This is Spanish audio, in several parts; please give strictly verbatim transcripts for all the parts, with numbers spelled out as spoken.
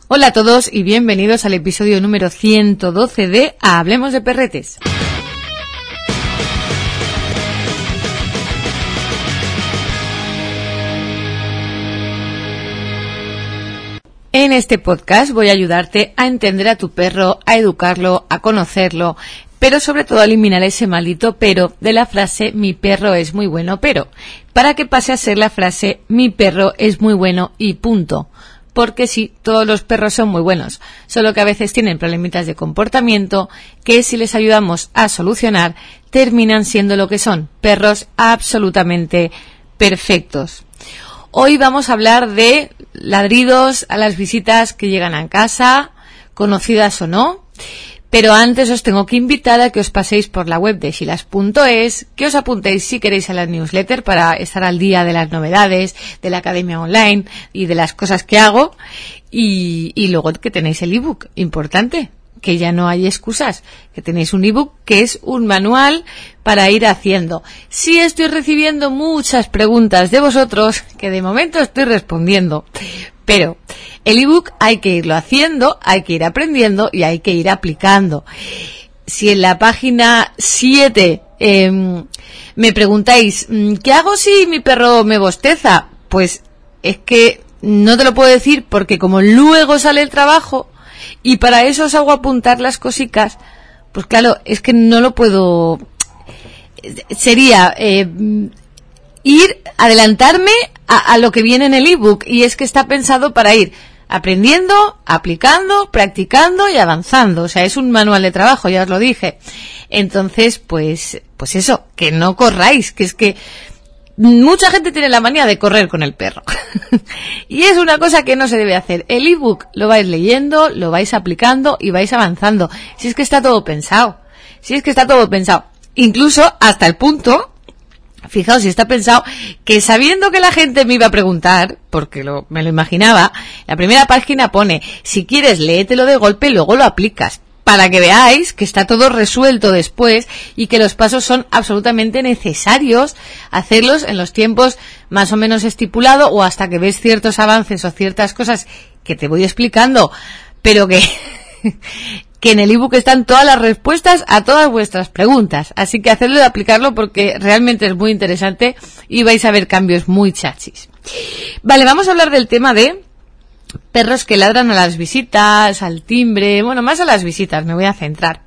Hola a todos y bienvenidos al episodio número ciento doce de Hablemos de Perretes. En este podcast voy a ayudarte a entender a tu perro, a educarlo, a conocerlo, pero sobre todo a eliminar ese maldito pero de la frase mi perro es muy bueno pero, para que pase a ser la frase mi perro es muy bueno y punto. Porque sí, todos los perros son muy buenos, solo que a veces tienen problemitas de comportamiento que si les ayudamos a solucionar, terminan siendo lo que son, perros absolutamente perfectos. Hoy vamos a hablar de ladridos a las visitas que llegan a casa, conocidas o no, pero antes os tengo que invitar a que os paséis por la web de shilas punto es, que os apuntéis si queréis a la newsletter para estar al día de las novedades, de la academia online y de las cosas que hago, y, y luego que tenéis el ebook, importante, que ya no hay excusas, que tenéis un ebook que es un manual para ir haciendo. Sí estoy recibiendo muchas preguntas de vosotros, que de momento estoy respondiendo, pero el ebook hay que irlo haciendo, hay que ir aprendiendo y hay que ir aplicando. Si en la página siete eh, me preguntáis, ¿qué hago si mi perro me bosteza? Pues es que no te lo puedo decir porque como luego sale el trabajo y para eso os hago apuntar las cositas, pues claro, es que no lo puedo... Sería... Eh, ir, adelantarme a, a lo que viene en el ebook, y es que está pensado para ir aprendiendo, aplicando, practicando y avanzando. O sea, es un manual de trabajo, ya os lo dije. Entonces, pues, pues eso, que no corráis, que es que mucha gente tiene la manía de correr con el perro. Y es una cosa que no se debe hacer. El ebook lo vais leyendo, lo vais aplicando y vais avanzando. Si es que está todo pensado. Si es que está todo pensado. Incluso hasta el punto... Fijaos, si está pensado que sabiendo que la gente me iba a preguntar, porque lo, me lo imaginaba, la primera página pone, si quieres léetelo de golpe y luego lo aplicas, para que veáis que está todo resuelto después y que los pasos son absolutamente necesarios hacerlos en los tiempos más o menos estipulados o hasta que ves ciertos avances o ciertas cosas que te voy explicando, pero que... que en el ebook están todas las respuestas a todas vuestras preguntas. Así que hacedlo de aplicarlo porque realmente es muy interesante y vais a ver cambios muy chachis. Vale, vamos a hablar del tema de perros que ladran a las visitas, al timbre, bueno, más a las visitas, me voy a centrar.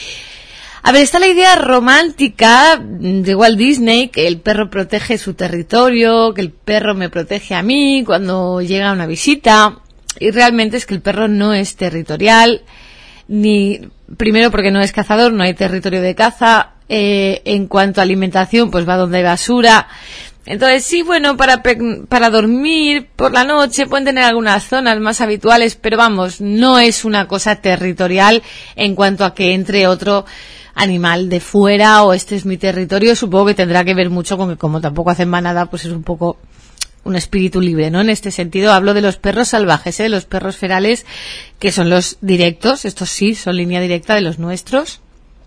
A ver, está la idea romántica de Walt Disney, que el perro protege su territorio, que el perro me protege a mí cuando llega una visita, y realmente es que el perro no es territorial, ni primero porque no es cazador, no hay territorio de caza, eh, en cuanto a alimentación pues va donde hay basura, entonces sí, bueno, para para dormir por la noche pueden tener algunas zonas más habituales, pero vamos, no es una cosa territorial en cuanto a que entre otro animal de fuera o este es mi territorio. Supongo que tendrá que ver mucho con que como tampoco hacen manada, pues es un poco un espíritu libre, ¿no? En este sentido hablo de los perros salvajes, ¿eh? De los perros ferales, que son los directos, estos sí, son línea directa de los nuestros.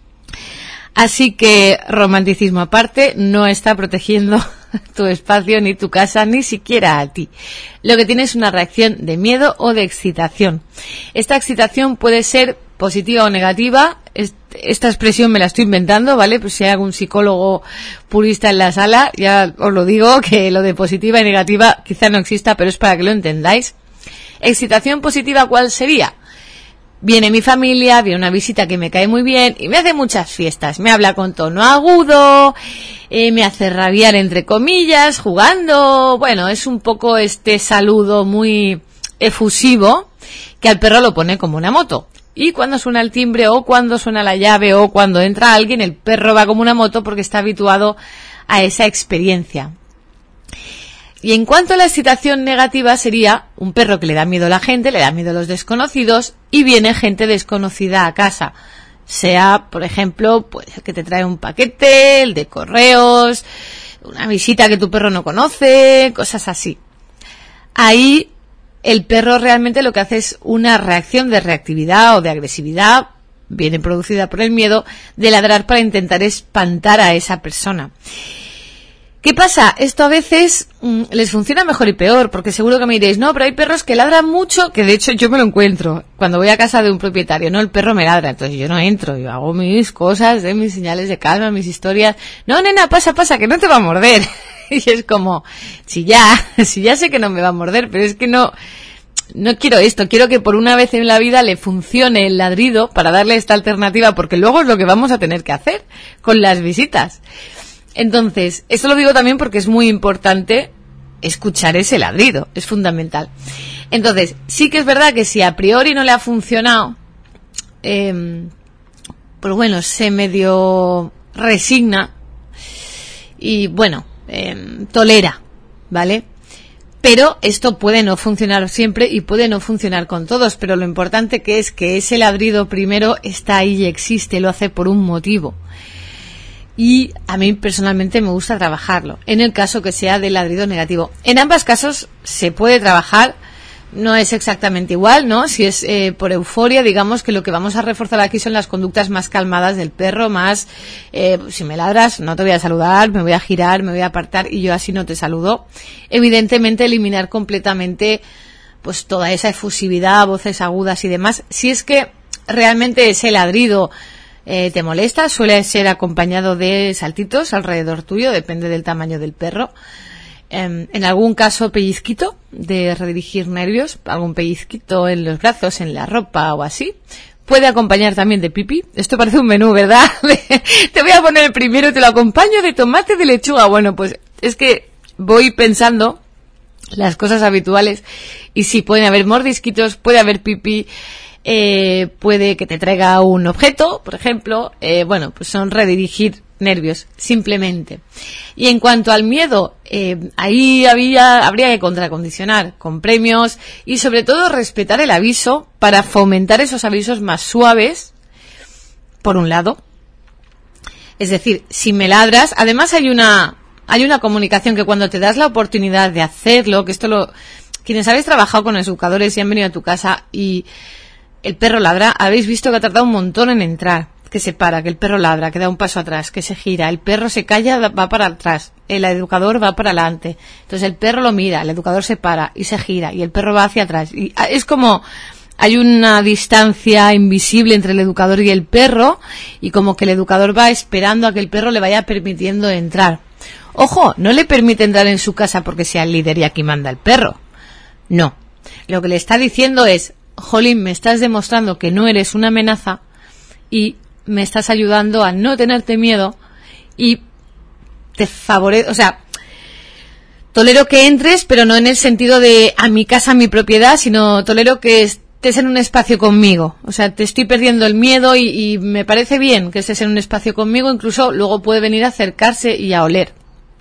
Así que, romanticismo aparte, no está protegiendo tu espacio, ni tu casa, ni siquiera a ti. Lo que tiene es una reacción de miedo o de excitación. Esta excitación puede ser positiva o negativa. Esta expresión me la estoy inventando, ¿vale? Pues si hay algún psicólogo purista en la sala, ya os lo digo, que lo de positiva y negativa quizá no exista, pero es para que lo entendáis. Excitación positiva, ¿cuál sería? Viene mi familia, viene una visita que me cae muy bien y me hace muchas fiestas. Me habla con tono agudo, eh, me hace rabiar entre comillas, jugando. Bueno, es un poco este saludo muy efusivo que al perro lo pone como una moto. Y cuando suena el timbre o cuando suena la llave o cuando entra alguien, el perro va como una moto porque está habituado a esa experiencia. Y en cuanto a la excitación negativa sería un perro que le da miedo a la gente, le da miedo a los desconocidos y viene gente desconocida a casa. Sea, por ejemplo, pues que te trae un paquete, el de correos, una visita que tu perro no conoce, cosas así. Ahí el perro realmente lo que hace es una reacción de reactividad o de agresividad, viene producida por el miedo, de ladrar para intentar espantar a esa persona. ¿Qué pasa? Esto a veces mmm, les funciona mejor y peor, porque seguro que me diréis, no, pero hay perros que ladran mucho, que de hecho yo me lo encuentro cuando voy a casa de un propietario, no, el perro me ladra, entonces yo no entro, yo hago mis cosas, de mis señales de calma, mis historias, no, nena, pasa, pasa, que no te va a morder. Y es como, si ya, si ya sé que no me va a morder, pero es que no, no quiero esto, quiero que por una vez en la vida le funcione el ladrido para darle esta alternativa, porque luego es lo que vamos a tener que hacer con las visitas. Entonces, esto lo digo también porque es muy importante escuchar ese ladrido, es fundamental. Entonces, sí que es verdad que si a priori no le ha funcionado, eh, pues bueno, se medio resigna y bueno, eh, tolera, ¿vale? Pero esto puede no funcionar siempre y puede no funcionar con todos, pero lo importante que es que ese ladrido primero está ahí y existe, lo hace por un motivo. Y a mí personalmente me gusta trabajarlo, en el caso que sea de ladrido negativo. En ambos casos se puede trabajar, no es exactamente igual, ¿no? Si es eh, por euforia, digamos que lo que vamos a reforzar aquí son las conductas más calmadas del perro, más, eh, si me ladras, no te voy a saludar, me voy a girar, me voy a apartar y yo así no te saludo. Evidentemente eliminar completamente pues toda esa efusividad, voces agudas y demás. Si es que realmente ese ladrido Eh, te molesta, suele ser acompañado de saltitos alrededor tuyo, depende del tamaño del perro. Eh, en algún caso pellizquito de redirigir nervios, algún pellizquito en los brazos, en la ropa o así. Puede acompañar también de pipí. Esto parece un menú, ¿verdad? Te voy a poner el primero y te lo acompaño de tomate de lechuga. Bueno, pues es que voy pensando las cosas habituales y sí, pueden haber mordisquitos, puede haber pipí. Eh, puede que te traiga un objeto, por ejemplo, eh, bueno, pues son redirigir nervios, simplemente. Y en cuanto al miedo, eh, ahí había, habría que contracondicionar con premios y sobre todo respetar el aviso para fomentar esos avisos más suaves, por un lado. Es decir, si me ladras, además hay una, hay una comunicación que cuando te das la oportunidad de hacerlo, que esto lo, quienes habéis trabajado con educadores y han venido a tu casa y el perro ladra, habéis visto que ha tardado un montón en entrar, que se para, que el perro ladra, que da un paso atrás, que se gira, el perro se calla, va para atrás, el educador va para adelante, entonces el perro lo mira, el educador se para y se gira y el perro va hacia atrás y es como hay una distancia invisible entre el educador y el perro y como que el educador va esperando a que el perro le vaya permitiendo entrar. Ojo, no le permite entrar en su casa porque sea el líder y aquí manda el perro, no, lo que le está diciendo es: jolín, me estás demostrando que no eres una amenaza y me estás ayudando a no tenerte miedo y te favorece, o sea, tolero que entres, pero no en el sentido de a mi casa, a mi propiedad, sino tolero que estés en un espacio conmigo. O sea, te estoy perdiendo el miedo y, y me parece bien que estés en un espacio conmigo, incluso luego puede venir a acercarse y a oler.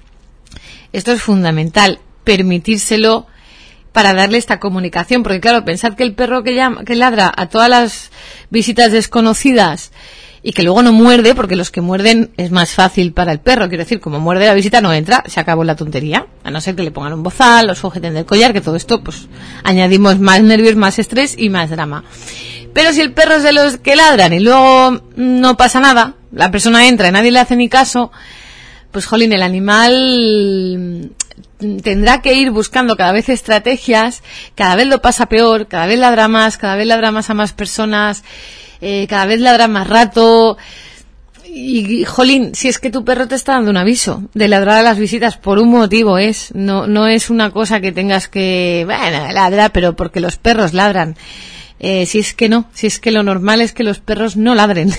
Esto es fundamental, permitírselo para darle esta comunicación, porque claro, pensad que el perro que, llama, que ladra a todas las visitas desconocidas y que luego no muerde, porque los que muerden es más fácil para el perro, quiero decir, como muerde la visita no entra, se acabó la tontería, a no ser que le pongan un bozal, los sujeten del collar, que todo esto pues añadimos más nervios, más estrés y más drama. Pero si el perro es de los que ladran y luego no pasa nada, la persona entra y nadie le hace ni caso, pues jolín, el animal tendrá que ir buscando cada vez estrategias, cada vez lo pasa peor, cada vez ladra más, cada vez ladra más a más personas, eh, cada vez ladra más rato. Y, y, jolín, si es que tu perro te está dando un aviso de ladrar a las visitas, por un motivo es, no, no es una cosa que tengas que, bueno, ladrar, pero porque los perros ladran. Eh, si es que no, si es que lo normal es que los perros no ladren.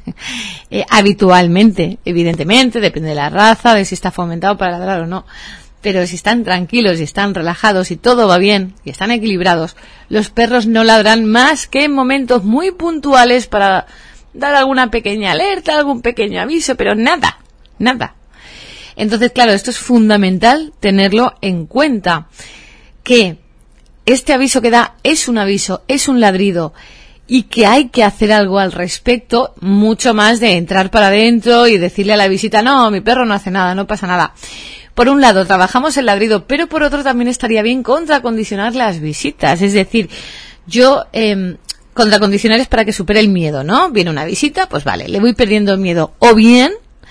eh, habitualmente, evidentemente, depende de la raza, de si está fomentado para ladrar o no. Pero si están tranquilos y están relajados y todo va bien y están equilibrados, los perros no ladran más que en momentos muy puntuales para dar alguna pequeña alerta, algún pequeño aviso, pero nada, nada. Entonces, claro, esto es fundamental tenerlo en cuenta, que este aviso que da es un aviso, es un ladrido y que hay que hacer algo al respecto, mucho más de entrar para adentro y decirle a la visita, no, mi perro no hace nada, no pasa nada. Por un lado, trabajamos el ladrido, pero por otro también estaría bien contracondicionar las visitas. Es decir, yo, eh, contracondicionar es para que supere el miedo, ¿no? Viene una visita, pues vale, le voy perdiendo el miedo. O bien,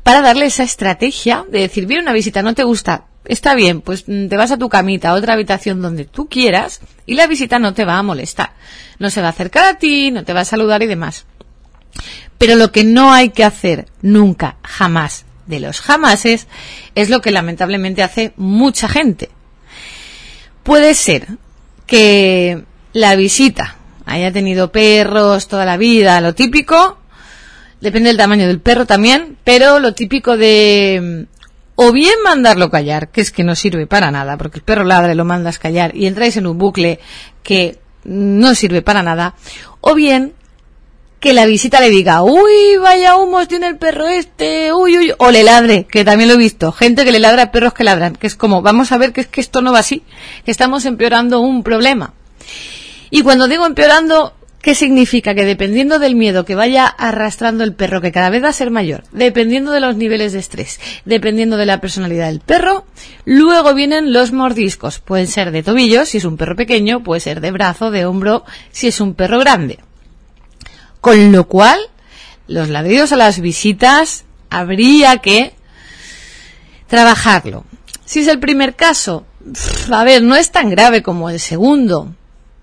para darle esa estrategia de decir, viene una visita, no te gusta, está bien, pues te vas a tu camita, a otra habitación donde tú quieras, y la visita no te va a molestar. No se va a acercar a ti, no te va a saludar y demás. Pero lo que no hay que hacer nunca, jamás, de los jamases, es lo que lamentablemente hace mucha gente. Puede ser que la visita haya tenido perros toda la vida, lo típico, depende del tamaño del perro también, pero lo típico de o bien mandarlo callar, que es que no sirve para nada, porque el perro ladra y lo mandas callar y entráis en un bucle que no sirve para nada, o bien que la visita le diga, uy, vaya humos tiene el perro este, uy, uy, o le ladre, que también lo he visto, gente que le ladra a perros que ladran, que es como, vamos a ver que es que esto no va así, que estamos empeorando un problema. Y cuando digo empeorando, ¿qué significa? Que dependiendo del miedo que vaya arrastrando el perro, que cada vez va a ser mayor, dependiendo de los niveles de estrés, dependiendo de la personalidad del perro, luego vienen los mordiscos. Pueden ser de tobillo, si es un perro pequeño, puede ser de brazo, de hombro, si es un perro grande. Con lo cual, los ladridos a las visitas habría que trabajarlo. Si es el primer caso, a ver, no es tan grave como el segundo.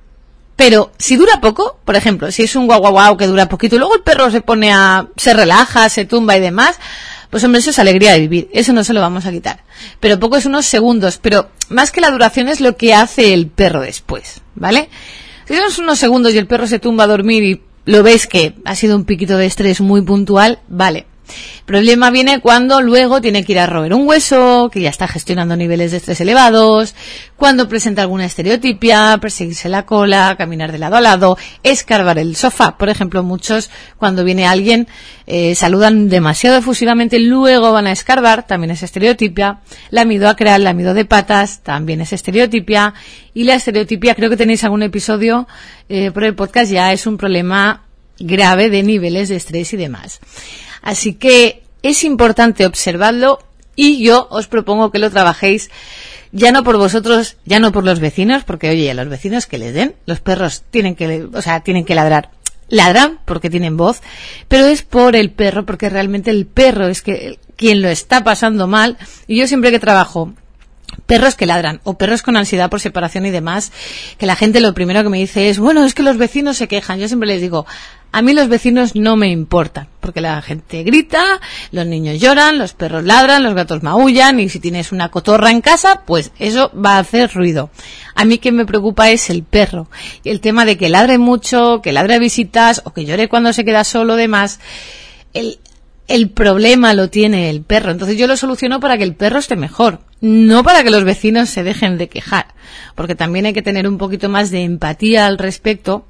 Pero si dura poco, por ejemplo, si es un guau guau guau que dura poquito y luego el perro se pone a, se relaja, se tumba y demás, pues hombre, eso es alegría de vivir, eso no se lo vamos a quitar. Pero poco es unos segundos, pero más que la duración es lo que hace el perro después, ¿vale? Si son unos segundos y el perro se tumba a dormir y lo ves que ha sido un piquito de estrés muy puntual, vale. El problema viene cuando luego tiene que ir a roer un hueso, que ya está gestionando niveles de estrés elevados, cuando presenta alguna estereotipia, perseguirse la cola, caminar de lado a lado, escarbar el sofá. Por ejemplo, muchos cuando viene alguien eh, saludan demasiado efusivamente, luego van a escarbar, también es estereotipia. Lamido acral, lamido de patas, también es estereotipia. Y la estereotipia, creo que tenéis algún episodio eh, por el podcast, ya es un problema grave de niveles de estrés y demás. Así que es importante observarlo y yo os propongo que lo trabajéis ya no por vosotros, ya no por los vecinos, porque oye, a los vecinos que les den, los perros tienen que, o sea, tienen que ladrar. Ladran porque tienen voz, pero es por el perro, porque realmente el perro es que quien lo está pasando mal. Y yo siempre que trabajo perros que ladran o perros con ansiedad por separación y demás, que la gente lo primero que me dice es, bueno, es que los vecinos se quejan. Yo siempre les digo, a mí los vecinos no me importan, porque la gente grita, los niños lloran, los perros ladran, los gatos maullan, y si tienes una cotorra en casa, pues eso va a hacer ruido. A mí que me preocupa es el perro. Y el tema de que ladre mucho, que ladre a visitas, o que llore cuando se queda solo, demás, el, el problema lo tiene el perro. Entonces yo lo soluciono para que el perro esté mejor, no para que los vecinos se dejen de quejar, porque también hay que tener un poquito más de empatía al respecto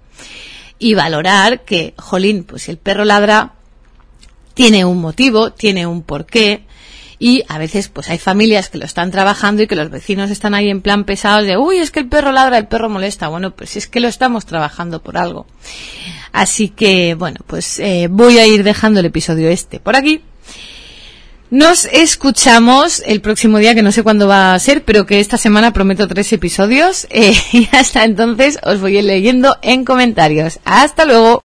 y valorar que, jolín, pues si el perro ladra, tiene un motivo, tiene un porqué, y a veces pues hay familias que lo están trabajando y que los vecinos están ahí en plan pesados de, uy, es que el perro ladra, el perro molesta. Bueno, pues es que lo estamos trabajando por algo. Así que, bueno, pues eh, voy a ir dejando el episodio este por aquí. Nos escuchamos el próximo día, que no sé cuándo va a ser, pero que esta semana prometo tres episodios. Eh, y hasta entonces os voy a ir leyendo en comentarios. ¡Hasta luego!